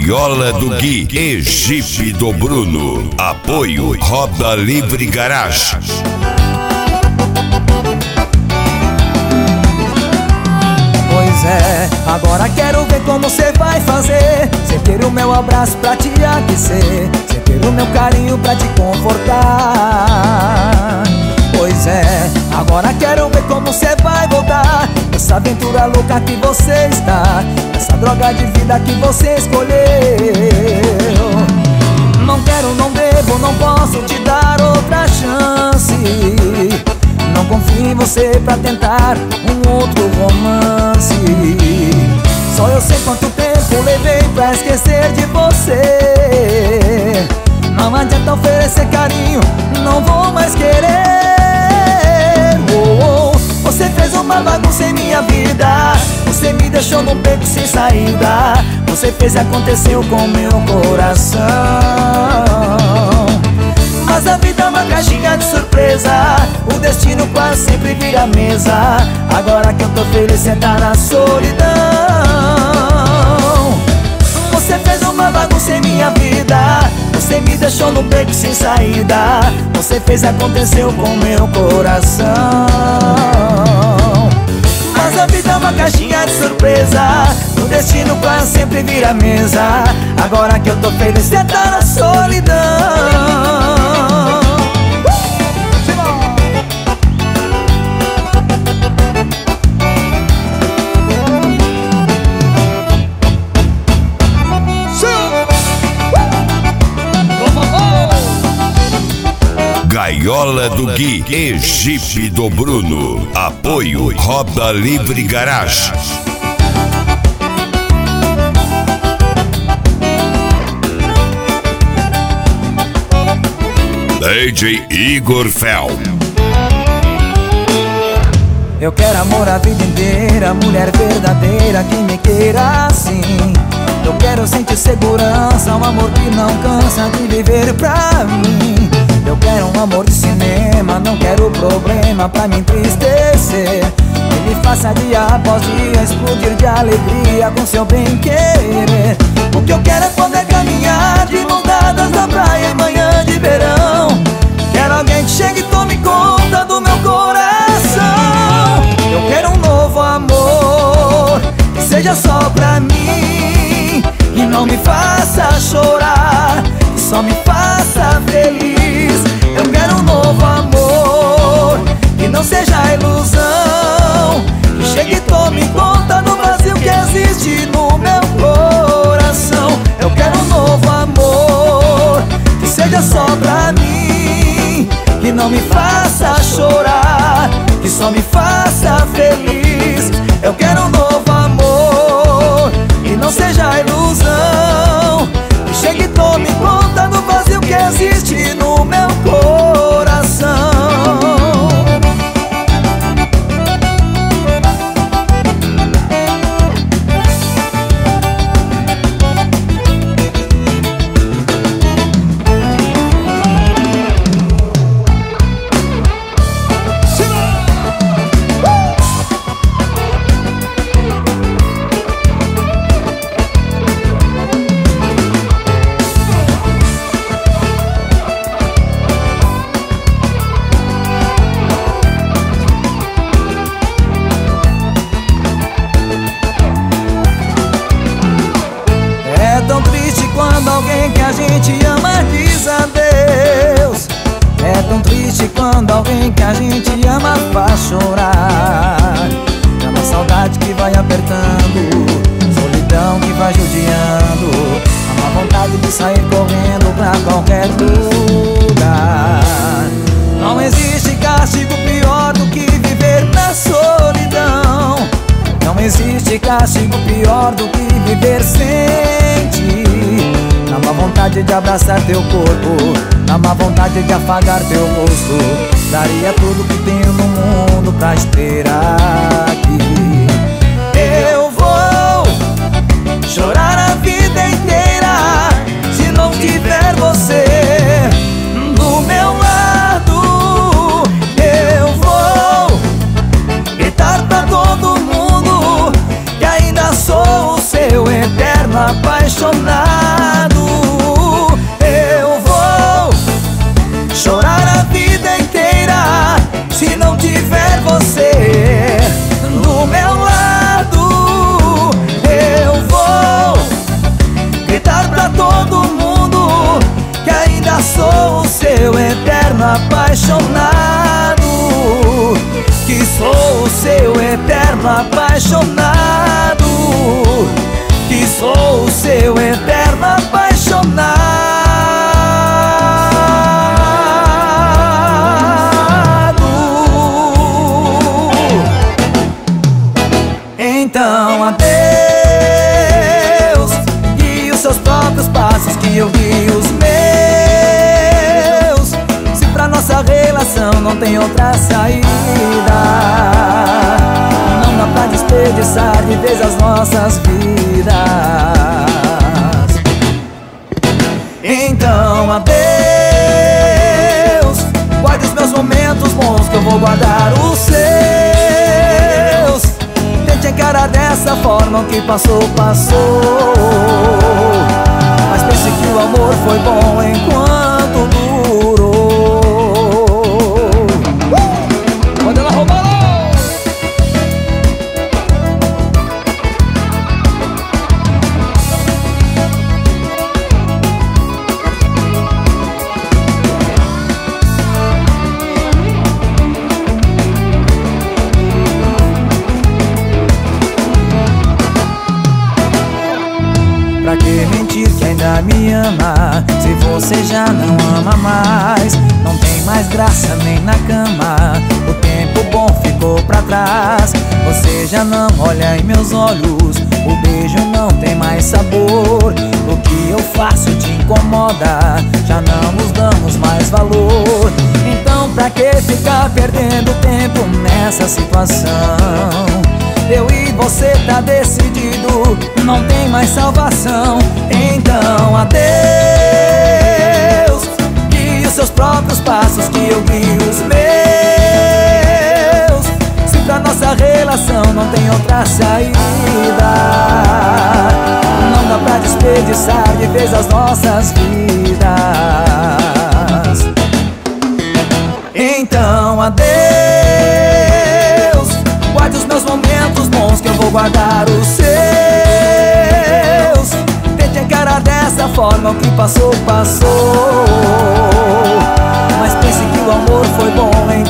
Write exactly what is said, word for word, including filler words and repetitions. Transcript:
Gaiola do Gui e Jeep do Bruno. Apoio Roda Livre Garage. Pois é, agora quero ver como cê vai fazer. Sem ter o meu abraço pra te aquecer, sem ter o meu carinho pra te confortar. Pois é, agora quero ver como cê vai voltar nessa aventura louca que você está, nessa droga de vida que você escolheu. Não quero, não devo, não posso te dar outra chance. Não confio em você pra tentar um outro romance. Só eu sei quanto tempo levei pra esquecer de você. Não adianta oferecer carinho, não vou mais querer. Oh, oh, você fez uma bagunça em minha vida, você me deixou num beco sem saída. Você fez e aconteceu com meu coração. Mas a vida é uma caixinha de surpresa, o destino quase sempre vira mesa. Agora que eu tô feliz, cê tá na solidão. Você fez uma bagunça em minha vida, você me deixou no beco sem saída. Você fez e aconteceu com meu coração. Mas a vida é uma caixinha de surpresa, o destino quase sempre vira mesa. Agora que eu tô feliz, cê tá na solidão. Gaiola do Gui e Jeep do Bruno. Apoio Roda Livre Garage. D J Igor Fel. Eu quero amor a vida inteira, mulher verdadeira que me queira assim. Eu quero sentir segurança, um amor que não cansa de viver pra mim. Eu quero um amor de cinema, não quero problema pra me entristecer. Que me faça dia após dia explodir de alegria com seu bem-querer. O que eu quero é poder caminhar de mãos dadas na praia em manhã de verão. Quero alguém que chegue e tome conta do meu coração. Eu quero um novo amor que seja só pra mim, e não me faça chorar, que só me faça feliz. Eu quero um novo amor que não seja ilusão, que chegue e tome conta do vazio que existe no meu coração. Eu quero um novo amor que seja só pra mim, que não me faça chorar, que só me faça feliz. Eu quero um novo amor que não seja ilusão, que chegue e tome conta do vazio que existe no meu coração. Quando alguém que a gente ama diz adeus, é tão triste quando alguém que a gente ama faz chorar. É uma saudade que vai apertando, solidão que vai judiando, é uma vontade de sair correndo pra qualquer lugar. Não existe castigo pior do que viver na solidão. Não existe castigo pior do que viver sem ti. Dá uma vontade de abraçar teu corpo, dá uma vontade de afagar teu rosto. Daria tudo que tenho no mundo pra esperar aqui. Eu vou chorar a vida inteira se não tiver você do meu lado. Eu vou gritar pra todo mundo que ainda sou o seu eterno apaixonado. eterno apaixonado, que sou o seu eterno apaixonado. Então adeus, guie os seus próprios passos, que eu guie os meus. Se pra nossa relação não tem outra saída, não dá pra desperdiçar de vez as nossas vidas. Então adeus, guarde os meus momentos bons, que eu vou guardar os seus. Tente encarar dessa forma, o que passou, passou. Mas pense que o amor foi bom enquanto durou. Quando ela roubou, pra que mentir que ainda me ama, se você já não ama mais? Não tem mais graça nem na cama, o tempo bom ficou pra trás. Você já não olha em meus olhos, o beijo não tem mais sabor. O que eu faço te incomoda, já não nos damos mais valor. Então pra que ficar perdendo tempo nessa situação? Eu e você tá decidido, não tem mais salvação. Então adeus, guie os seus próprios passos, que eu guie os meus. Se pra nossa relação não tem outra saída, não dá pra desperdiçar de vez as nossas vidas. Então adeus, guarde os meus momentos bons, que eu vou guardar os seus. Tente encarar dessa forma, o que passou, passou. Mas pense que o amor foi bom em